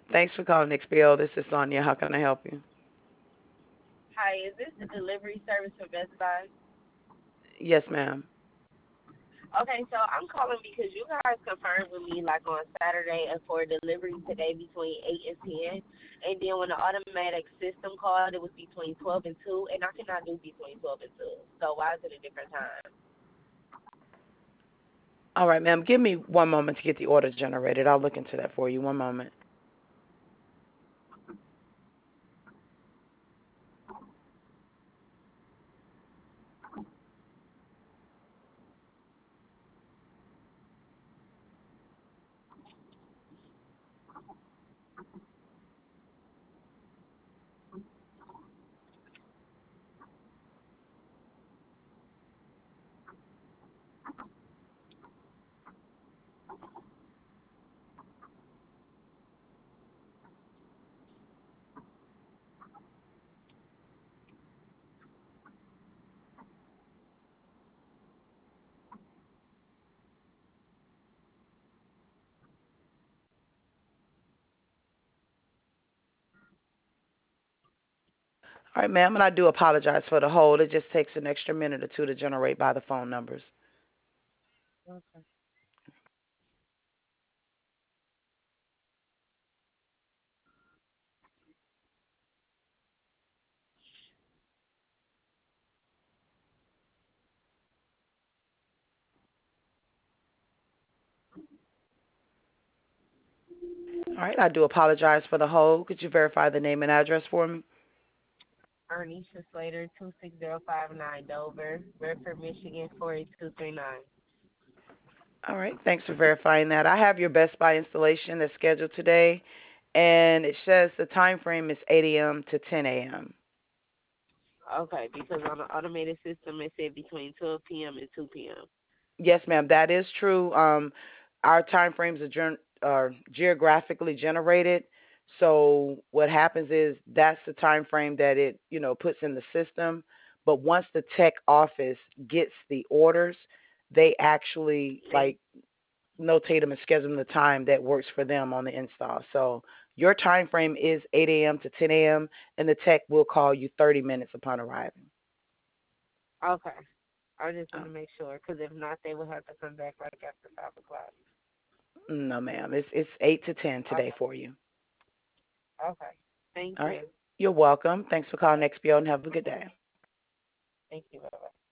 Thanks for calling XPO. This is Sonia. How can I help you? Hi, is this the delivery service for Best Buy? Yes, ma'am. Okay, so I'm calling because you guys confirmed with me like on Saturday and for delivery today between 8 and 10. And then when the automatic system called, it was between 12 and 2, and I cannot do between 12 and 2. So why is it a different time? All right, ma'am. Give me one moment to get the order generated. I'll look into that for you. One moment. All right, ma'am, and I do apologize for the hold. It just takes an extra minute or two to generate by the phone numbers. Okay. All right, I do apologize for the hold. Could you verify the name and address for me? Ernisha Slater, 26059 Dover, Bedford, Michigan, 48239. All right, thanks for verifying that. I have your Best Buy installation that's scheduled today, and it says the time frame is 8 a.m. to 10 a.m. Okay, because on the automated system it said between 12 p.m. and 2 p.m. Yes, ma'am, that is true. Our time frames are geographically generated. So what happens is that's the time frame that it, puts in the system. But once the tech office gets the orders, they actually They notate them and schedule them the time that works for them on the install. So your time frame is 8 a.m. to 10 a.m. and the tech will call you 30 minutes upon arriving. Okay. I just Oh, want to make sure, because if not, they will have to come back like after 5 o'clock. no, ma'am. It's 8 to 10 today Okay. for you. Okay. Thank All right. you. You're welcome. Thanks for calling XPO and have a good day. Thank you. Bye bye.